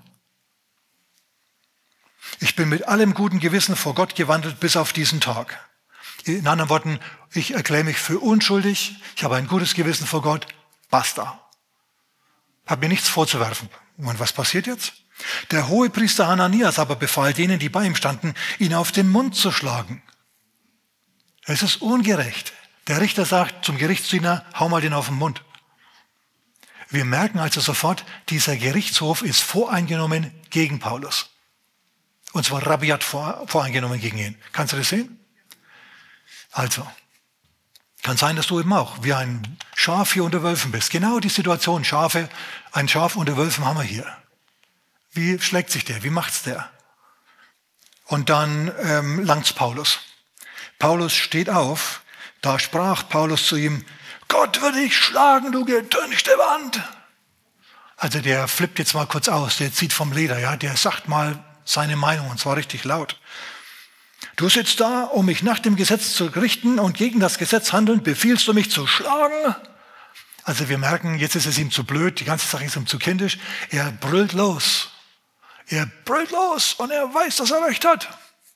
Ich bin mit allem guten Gewissen vor Gott gewandelt bis auf diesen Tag. In anderen Worten, ich erkläre mich für unschuldig, ich habe ein gutes Gewissen vor Gott, basta. Habe mir nichts vorzuwerfen. Und was passiert jetzt? Der Hohepriester Hananias aber befahl denen, die bei ihm standen, ihn auf den Mund zu schlagen. Es ist ungerecht. Der Richter sagt zum Gerichtsdiener, hau mal den auf den Mund. Wir merken also sofort, dieser Gerichtshof ist voreingenommen gegen Paulus. Und zwar rabiat voreingenommen gegen ihn. Kannst du das sehen? Also, kann sein, dass du eben auch wie ein Schaf hier unter Wölfen bist. Genau die Situation, ein Schaf unter Wölfen haben wir hier. Wie schlägt sich der? Wie macht's der? Und dann langt's Paulus. Paulus steht auf. Da sprach Paulus zu ihm, Gott wird dich schlagen, du getünchte Wand. Also der flippt jetzt mal kurz aus, der zieht vom Leder, ja, der sagt mal seine Meinung und zwar richtig laut. Du sitzt da, um mich nach dem Gesetz zu richten und gegen das Gesetz handeln, befiehlst du mich zu schlagen? Also wir merken, jetzt ist es ihm zu blöd, die ganze Sache ist ihm zu kindisch. Er brüllt los. Er brüllt los und er weiß, dass er recht hat.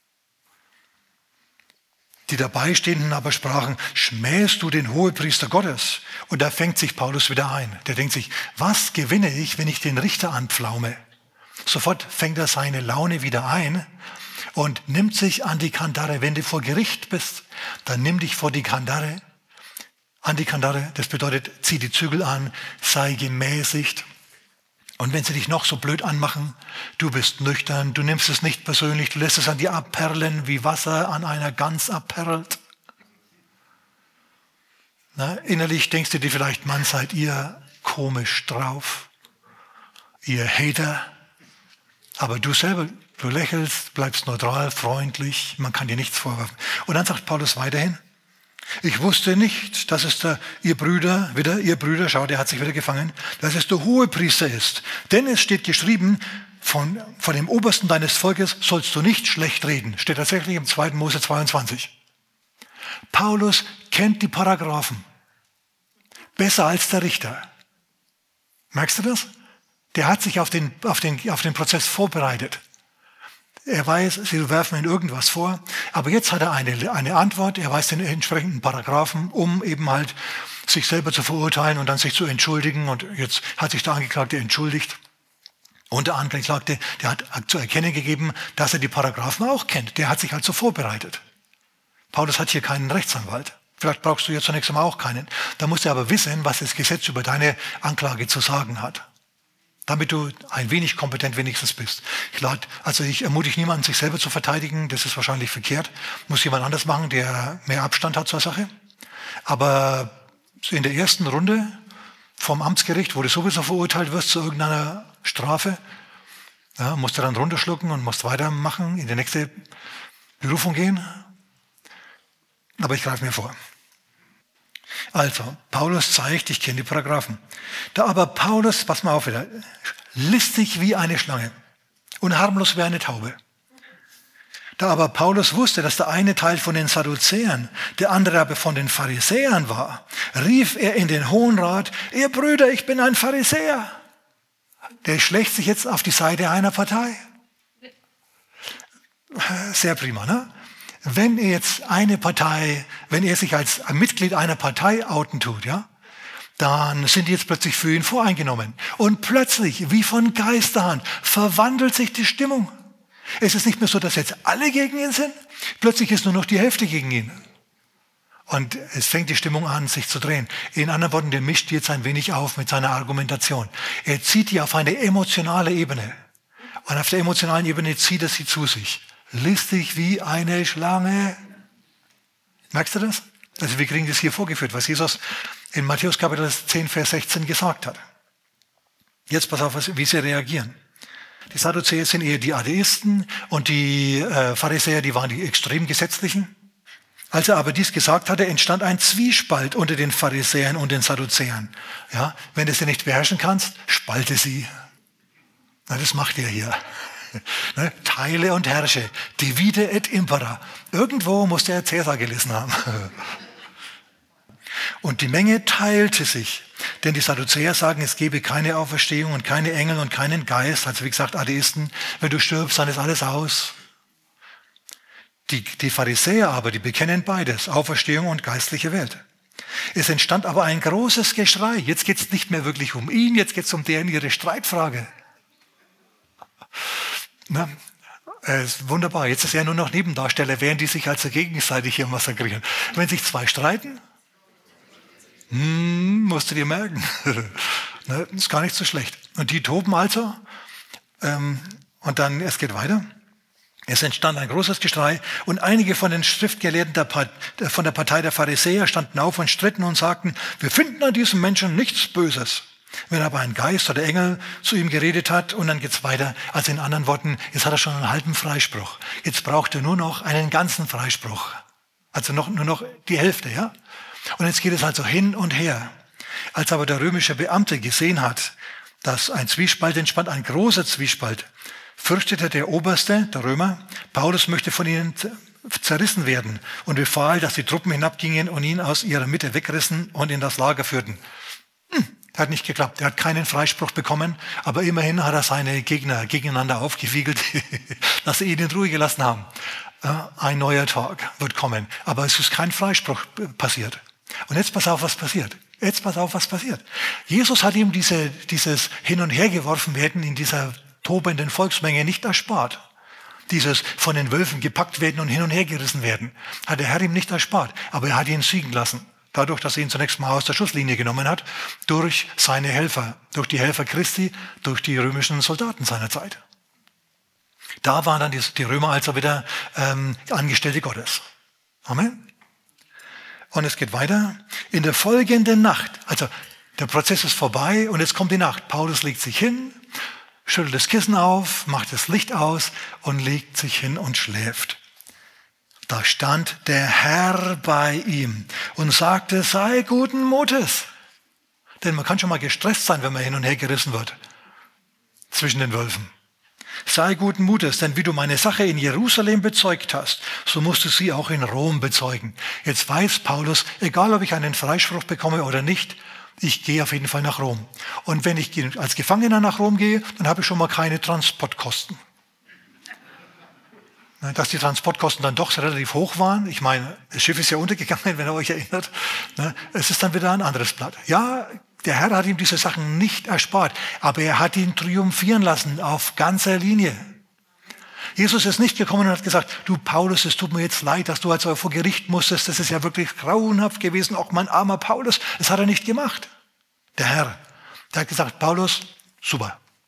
Die Dabeistehenden aber sprachen, schmähst du den Hohepriester Gottes? Und da fängt sich Paulus wieder ein. Der denkt sich, was gewinne ich, wenn ich den Richter anpflaume? Sofort fängt er seine Laune wieder ein und nimmt sich an die Kandare. Wenn du vor Gericht bist, dann nimm dich vor die Kandare. An die Kandare, das bedeutet, zieh die Zügel an, sei gemäßigt. Und wenn sie dich noch so blöd anmachen, du bist nüchtern, du nimmst es nicht persönlich, du lässt es an dir abperlen, wie Wasser an einer Gans abperlt. Na, innerlich denkst du dir vielleicht, Mann, seid ihr komisch drauf, ihr Hater. Aber du selber, du lächelst, bleibst neutral, freundlich, man kann dir nichts vorwerfen. Und dann sagt Paulus weiterhin, ich wusste nicht, dass es ihr Brüder, schau, der hat sich wieder gefangen, dass es der Hohepriester ist. Denn es steht geschrieben, von dem Obersten deines Volkes sollst du nicht schlecht reden. Steht tatsächlich im 2. Mose 22. Paulus kennt die Paragraphen besser als der Richter. Merkst du das? Der hat sich auf den Prozess vorbereitet. Er weiß, sie werfen ihm irgendwas vor, aber jetzt hat er eine Antwort, er weiß den entsprechenden Paragraphen, um eben halt sich selber zu verurteilen und dann sich zu entschuldigen. Und jetzt hat sich der Angeklagte entschuldigt. Und der Angeklagte, der hat zu erkennen gegeben, dass er die Paragraphen auch kennt. Der hat sich also vorbereitet. Paulus hat hier keinen Rechtsanwalt. Vielleicht brauchst du jetzt zunächst einmal auch keinen. Da musst du aber wissen, was das Gesetz über deine Anklage zu sagen hat. damit du ein wenig kompetent wenigstens bist. Ich ermutige niemanden, sich selber zu verteidigen, das ist wahrscheinlich verkehrt. Muss jemand anders machen, der mehr Abstand hat zur Sache. Aber in der ersten Runde vom Amtsgericht, wo du sowieso verurteilt wirst zu irgendeiner Strafe, ja, musst du dann runterschlucken und musst weitermachen, in die nächste Berufung gehen. Aber ich greife mir vor. Also, Paulus zeigt, ich kenne die Paragraphen. Da aber Paulus, pass mal auf wieder, listig wie eine Schlange und harmlos wie eine Taube. Da aber Paulus wusste, dass der eine Teil von den Sadduzäern, der andere aber von den Pharisäern war, rief er in den Hohen Rat: Ihr Brüder, ich bin ein Pharisäer. Der schlägt sich jetzt auf die Seite einer Partei. Sehr prima, ne? Wenn er sich als Mitglied einer Partei outen tut, ja, dann sind die jetzt plötzlich für ihn voreingenommen. Und plötzlich, wie von Geisterhand, verwandelt sich die Stimmung. Es ist nicht mehr so, dass jetzt alle gegen ihn sind. Plötzlich ist nur noch die Hälfte gegen ihn. Und es fängt die Stimmung an, sich zu drehen. In anderen Worten, der mischt jetzt ein wenig auf mit seiner Argumentation. Er zieht die auf eine emotionale Ebene. Und auf der emotionalen Ebene zieht er sie zu sich. Listig wie eine Schlange. Merkst du das? Also wir kriegen das hier vorgeführt, was Jesus in Matthäus Kapitel 10, Vers 16 gesagt hat. Jetzt pass auf, wie sie reagieren. Die Sadduzäer sind eher die Atheisten und die Pharisäer, die waren die extrem Gesetzlichen. Als er aber dies gesagt hatte, entstand ein Zwiespalt unter den Pharisäern und den Sadduzäern. Ja, wenn du sie nicht beherrschen kannst, spalte sie. Na, das macht ihr hier. Ne? Teile und herrsche. Divide et impera. Irgendwo muss der Cäsar gelesen haben. Und die Menge teilte sich. Denn die Sadduzäer sagen, es gebe keine Auferstehung und keine Engel und keinen Geist. Also wie gesagt, Atheisten, wenn du stirbst, dann ist alles aus. Die Pharisäer aber, die bekennen beides, Auferstehung und geistliche Welt. Es entstand aber ein großes Geschrei. Jetzt geht es nicht mehr wirklich um ihn, jetzt geht es um deren ihre Streitfrage. Na, ist wunderbar. Jetzt ist er nur noch Nebendarsteller, während die sich also gegenseitig hier massakrieren. Wenn sich zwei streiten, musst du dir merken. Ne, ist gar nicht so schlecht. Und die toben also. Und dann, es geht weiter. Es entstand ein großes Geschrei und einige von den Schriftgelehrten von der Partei der Pharisäer standen auf und stritten und sagten: Wir finden an diesem Menschen nichts Böses. Wenn aber ein Geist oder Engel zu ihm geredet hat, und dann geht's weiter. Also in anderen Worten, jetzt hat er schon einen halben Freispruch. Jetzt braucht er nur noch einen ganzen Freispruch. Also nur noch die Hälfte, ja? Und jetzt geht es also hin und her. Als aber der römische Beamte gesehen hat, dass ein Zwiespalt entspannt, ein großer Zwiespalt, fürchtete der Oberste, der Römer, Paulus möchte von ihnen zerrissen werden und befahl, dass die Truppen hinabgingen und ihn aus ihrer Mitte wegrissen und in das Lager führten. Hat nicht geklappt. Er hat keinen Freispruch bekommen, aber immerhin hat er seine Gegner gegeneinander aufgewiegelt, dass sie ihn in Ruhe gelassen haben. Ein neuer Tag wird kommen, aber es ist kein Freispruch passiert. Und jetzt pass auf, was passiert. Jesus hat ihm dieses Hin- und Hergeworfen werden in dieser tobenden Volksmenge nicht erspart. Dieses von den Wölfen gepackt werden und hin und her gerissen werden, hat der Herr ihm nicht erspart. Aber er hat ihn siegen lassen. Dadurch, dass er ihn zunächst mal aus der Schusslinie genommen hat, durch seine Helfer, durch die Helfer Christi, durch die römischen Soldaten seiner Zeit. Da waren dann die Römer also wieder Angestellte Gottes. Amen. Und es geht weiter. In der folgenden Nacht, also der Prozess ist vorbei und jetzt kommt die Nacht. Paulus legt sich hin, schüttelt das Kissen auf, macht das Licht aus und legt sich hin und schläft. Da stand der Herr bei ihm und sagte: Sei guten Mutes. Denn man kann schon mal gestresst sein, wenn man hin und her gerissen wird zwischen den Wölfen. Sei guten Mutes, denn wie du meine Sache in Jerusalem bezeugt hast, so musst du sie auch in Rom bezeugen. Jetzt weiß Paulus, egal ob ich einen Freispruch bekomme oder nicht, ich gehe auf jeden Fall nach Rom. Und wenn ich als Gefangener nach Rom gehe, dann habe ich schon mal keine Transportkosten. Dass die Transportkosten dann doch relativ hoch waren. Ich meine, das Schiff ist ja untergegangen, wenn ihr euch erinnert. Es ist dann wieder ein anderes Blatt. Ja, der Herr hat ihm diese Sachen nicht erspart, aber er hat ihn triumphieren lassen auf ganzer Linie. Jesus ist nicht gekommen und hat gesagt: Du Paulus, es tut mir jetzt leid, dass du also vor Gericht musstest. Das ist ja wirklich grauenhaft gewesen, auch mein armer Paulus. Das hat er nicht gemacht. Der Herr, der hat gesagt: Paulus, super,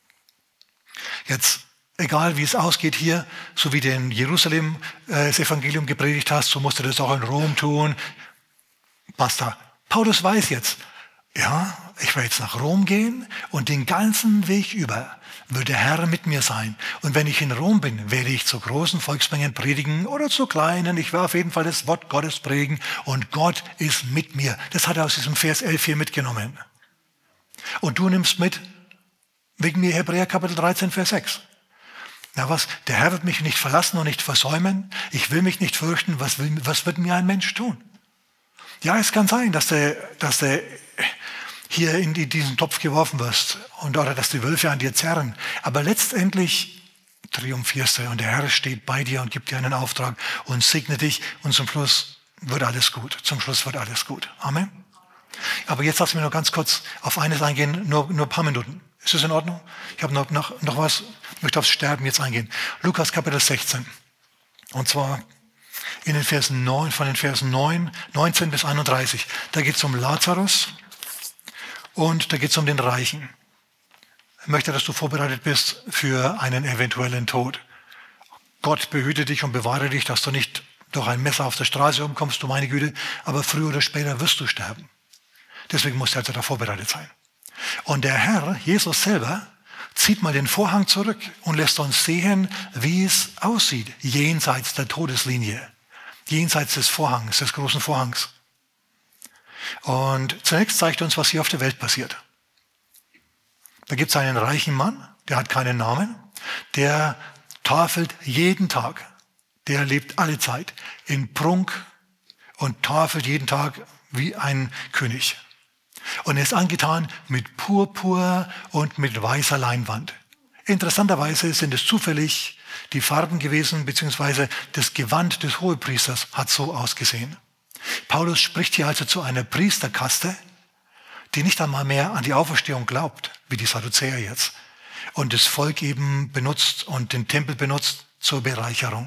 Jetzt, egal wie es ausgeht hier, so wie du in Jerusalem das Evangelium gepredigt hast, so musst du das auch in Rom tun. Pastor, Paulus weiß jetzt, ja, ich werde jetzt nach Rom gehen und den ganzen Weg über wird der Herr mit mir sein. Und wenn ich in Rom bin, werde ich zu großen Volksmengen predigen oder zu kleinen. Ich werde auf jeden Fall das Wort Gottes predigen und Gott ist mit mir. Das hat er aus diesem Vers 11 hier mitgenommen. Und du nimmst mit, wegen mir Hebräer Kapitel 13, Vers 6. Na was, der Herr wird mich nicht verlassen und nicht versäumen. Ich will mich nicht fürchten, was wird mir ein Mensch tun? Ja, es kann sein, dass du hier in diesen Topf geworfen wirst oder dass die Wölfe an dir zerren. Aber letztendlich triumphierst du und der Herr steht bei dir und gibt dir einen Auftrag und segnet dich und zum Schluss wird alles gut. Zum Schluss wird alles gut. Amen. Aber jetzt lass mich noch ganz kurz auf eines eingehen, nur ein paar Minuten. Ist das in Ordnung? Ich habe noch was, ich möchte aufs Sterben jetzt eingehen. Lukas Kapitel 16. Und zwar in den Versen 9, von den Versen 19 bis 31. Da geht es um Lazarus und da geht es um den Reichen. Ich möchte, dass du vorbereitet bist für einen eventuellen Tod. Gott behüte dich und bewahre dich, dass du nicht durch ein Messer auf der Straße umkommst, du meine Güte, aber früher oder später wirst du sterben. Deswegen musst du also da vorbereitet sein. Und der Herr, Jesus selber, zieht mal den Vorhang zurück und lässt uns sehen, wie es aussieht, jenseits der Todeslinie, jenseits des Vorhangs, des großen Vorhangs. Und zunächst zeigt er uns, was hier auf der Welt passiert. Da gibt es einen reichen Mann, der hat keinen Namen, der tafelt jeden Tag, der lebt alle Zeit in Prunk und tafelt jeden Tag wie ein König. Und er ist angetan mit Purpur und mit weißer Leinwand. Interessanterweise sind es zufällig die Farben gewesen, beziehungsweise das Gewand des Hohepriesters hat so ausgesehen. Paulus spricht hier also zu einer Priesterkaste, die nicht einmal mehr an die Auferstehung glaubt, wie die Sadduzäer jetzt, und das Volk eben benutzt und den Tempel benutzt zur Bereicherung.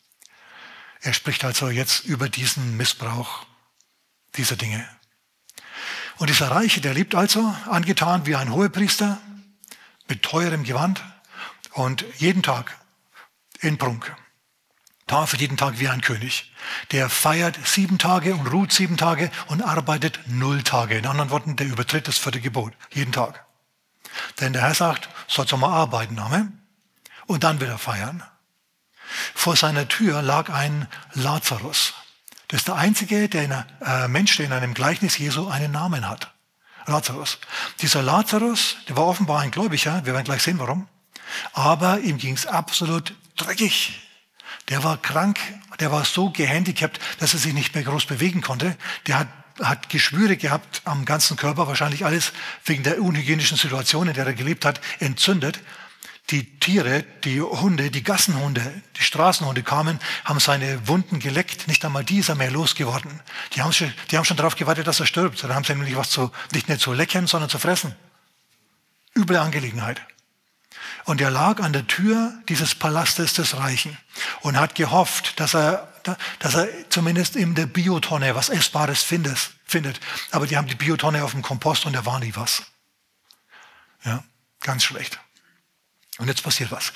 Er spricht also jetzt über diesen Missbrauch dieser Dinge. Und dieser Reiche, der lebt also angetan wie ein Hohepriester mit teurem Gewand und jeden Tag in Prunk. Tafelt jeden Tag wie ein König. Der feiert 7 Tage und ruht 7 Tage und arbeitet 0 Tage. In anderen Worten, der übertritt das 4. Gebot. Jeden Tag. Denn der Herr sagt, sollst du mal arbeiten, Amen. Und dann will er feiern. Vor seiner Tür lag ein Lazarus. Das ist der einzige Mensch, der in einem Gleichnis Jesu einen Namen hat. Lazarus. Dieser Lazarus, der war offenbar ein Gläubiger, wir werden gleich sehen, warum. Aber ihm ging es absolut dreckig. Der war krank, der war so gehandicapt, dass er sich nicht mehr groß bewegen konnte. Der hat Geschwüre gehabt am ganzen Körper, wahrscheinlich alles wegen der unhygienischen Situation, in der er gelebt hat, entzündet. Die Tiere, die Hunde, die Gassenhunde, die Straßenhunde kamen, haben seine Wunden geleckt. Nicht einmal die ist er mehr losgeworden. Die haben schon darauf gewartet, dass er stirbt. Da haben sie nämlich was nicht nur zu lecken, sondern zu fressen. Üble Angelegenheit. Und er lag an der Tür dieses Palastes des Reichen und hat gehofft, dass er zumindest in der Biotonne was Essbares findet. Aber die haben die Biotonne auf dem Kompost und da war nie was. Ja, ganz schlecht. Und jetzt passiert was.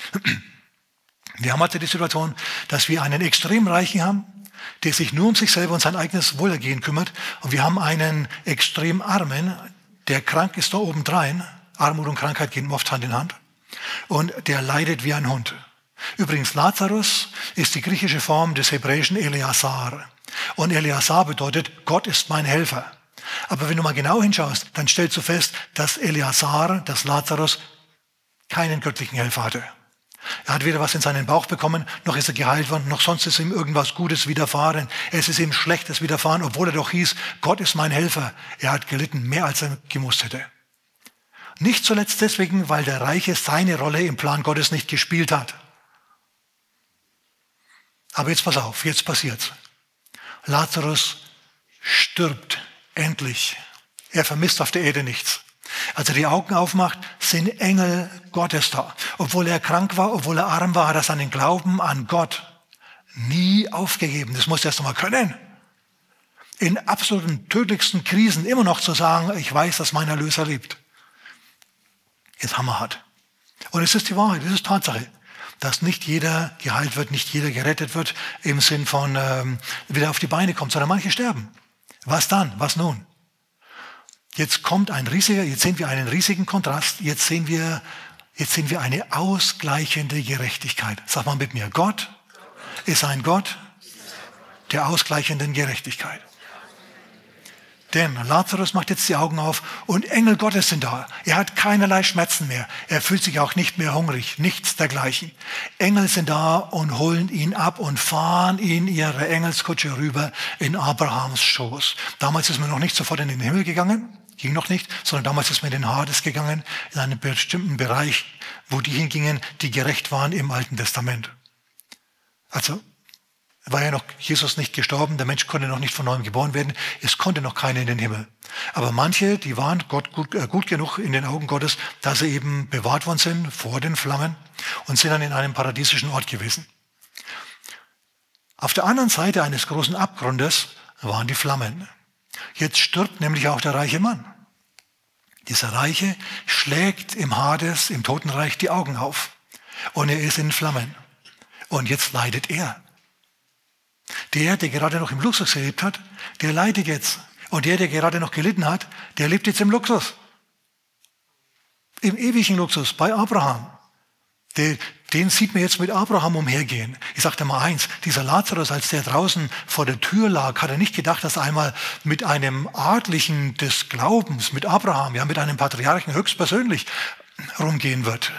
Wir haben also die Situation, dass wir einen extrem Reichen haben, der sich nur um sich selber und sein eigenes Wohlergehen kümmert. Und wir haben einen extrem Armen, der krank ist da obendrein. Armut und Krankheit gehen oft Hand in Hand. Und der leidet wie ein Hund. Übrigens, Lazarus ist die griechische Form des hebräischen Eleazar. Und Eleazar bedeutet, Gott ist mein Helfer. Aber wenn du mal genau hinschaust, dann stellst du fest, dass Eleazar, dass Lazarus, keinen göttlichen Helfer hatte. Er hat weder was in seinen Bauch bekommen, noch ist er geheilt worden, noch sonst ist ihm irgendwas Gutes widerfahren. Es ist ihm Schlechtes widerfahren, obwohl er doch hieß, Gott ist mein Helfer. Er hat gelitten, mehr als er gemusst hätte. Nicht zuletzt deswegen, weil der Reiche seine Rolle im Plan Gottes nicht gespielt hat. Aber jetzt pass auf, jetzt passiert's. Lazarus stirbt endlich. Er vermisst auf der Erde nichts. Als er die Augen aufmacht, sind Engel Gottes da. Obwohl er krank war, obwohl er arm war, hat er seinen Glauben an Gott nie aufgegeben. Das muss er erst einmal können. In absoluten tödlichsten Krisen immer noch zu sagen, ich weiß, dass mein Erlöser lebt. Ist hammerhart. Und es ist die Wahrheit, es ist Tatsache, dass nicht jeder geheilt wird, nicht jeder gerettet wird, im Sinn von wieder auf die Beine kommt, sondern manche sterben. Was dann? Was nun? Jetzt sehen wir einen riesigen Kontrast, jetzt sehen wir eine ausgleichende Gerechtigkeit. Sag mal mit mir, Gott ist ein Gott der ausgleichenden Gerechtigkeit. Denn Lazarus macht jetzt die Augen auf und Engel Gottes sind da. Er hat keinerlei Schmerzen mehr. Er fühlt sich auch nicht mehr hungrig, nichts dergleichen. Engel sind da und holen ihn ab und fahren ihn ihre Engelskutsche rüber in Abrahams Schoß. Damals ist man noch nicht sofort in den Himmel gegangen, ging noch nicht, sondern damals ist man in den Hades gegangen, in einen bestimmten Bereich, wo die hingingen, die gerecht waren im Alten Testament. Also war ja noch Jesus nicht gestorben, der Mensch konnte noch nicht von neuem geboren werden, es konnte noch keiner in den Himmel. Aber manche, die waren gut genug in den Augen Gottes, dass sie eben bewahrt worden sind vor den Flammen und sind dann in einem paradiesischen Ort gewesen. Auf der anderen Seite eines großen Abgrundes waren die Flammen. Jetzt stirbt nämlich auch der reiche Mann. Dieser Reiche schlägt im Hades, im Totenreich, die Augen auf und er ist in Flammen. Und jetzt leidet er. Der gerade noch im Luxus gelebt hat, der leidet jetzt. Und der gerade noch gelitten hat, der lebt jetzt im Luxus. Im ewigen Luxus, bei Abraham. Den sieht man jetzt mit Abraham umhergehen. Ich sagte mal eins, dieser Lazarus, als der draußen vor der Tür lag, hat er nicht gedacht, dass er einmal mit einem Adligen des Glaubens, mit Abraham, ja, mit einem Patriarchen höchstpersönlich rumgehen wird.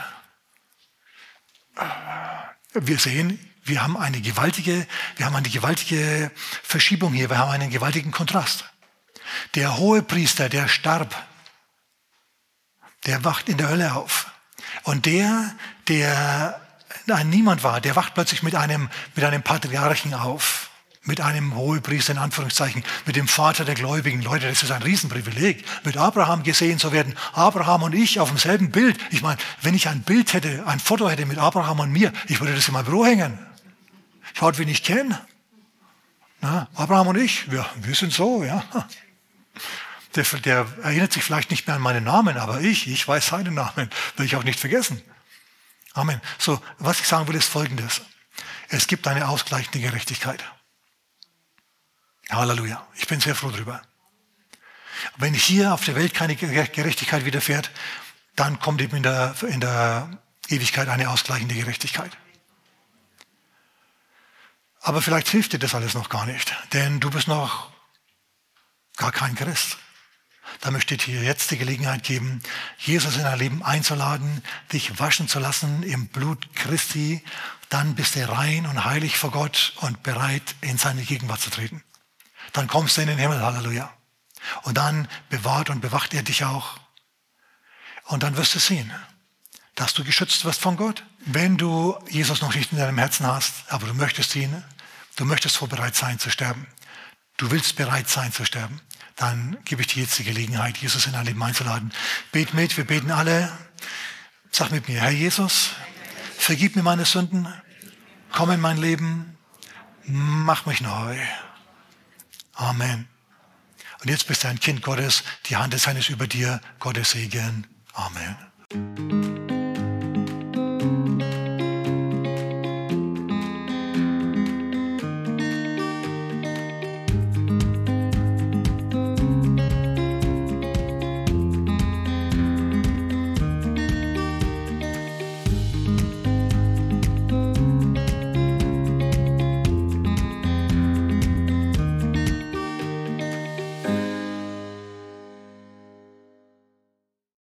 Wir sehen, wir haben eine gewaltige Verschiebung hier, wir haben einen gewaltigen Kontrast. Der Hohepriester, der starb, der wacht in der Hölle auf. Und der niemand war, der wacht plötzlich mit einem Patriarchen auf, mit einem Hohepriester in Anführungszeichen, mit dem Vater der Gläubigen. Leute, das ist ein Riesenprivileg, mit Abraham gesehen zu werden. Abraham und ich auf demselben Bild. Ich meine, wenn ich ein Bild hätte, ein Foto hätte mit Abraham und mir, ich würde das in mein Büro hängen. Schaut, wen ich kenne. Abraham und ich, ja, wir sind so, ja. Der erinnert sich vielleicht nicht mehr an meinen Namen, aber ich weiß seinen Namen, will ich auch nicht vergessen. Amen. So, was ich sagen will, ist Folgendes. Es gibt eine ausgleichende Gerechtigkeit. Halleluja. Ich bin sehr froh drüber. Wenn hier auf der Welt keine Gerechtigkeit widerfährt, dann kommt eben in der Ewigkeit eine ausgleichende Gerechtigkeit. Aber vielleicht hilft dir das alles noch gar nicht, denn du bist noch gar kein Christ. Da möchte ich dir jetzt die Gelegenheit geben, Jesus in dein Leben einzuladen, dich waschen zu lassen im Blut Christi. Dann bist du rein und heilig vor Gott und bereit, in seine Gegenwart zu treten. Dann kommst du in den Himmel, Halleluja. Und dann bewahrt und bewacht er dich auch. Und dann wirst du sehen, dass du geschützt wirst von Gott. Wenn du Jesus noch nicht in deinem Herzen hast, aber du möchtest ihn, du möchtest bereit sein zu sterben, du willst bereit sein zu sterben, dann gebe ich dir jetzt die Gelegenheit, Jesus in dein Leben einzuladen. Bet mit, wir beten alle. Sag mit mir, Herr Jesus, vergib mir meine Sünden, komm in mein Leben, mach mich neu. Amen. Und jetzt bist du ein Kind Gottes, die Hand des Herrn ist über dir, Gottes Segen. Amen.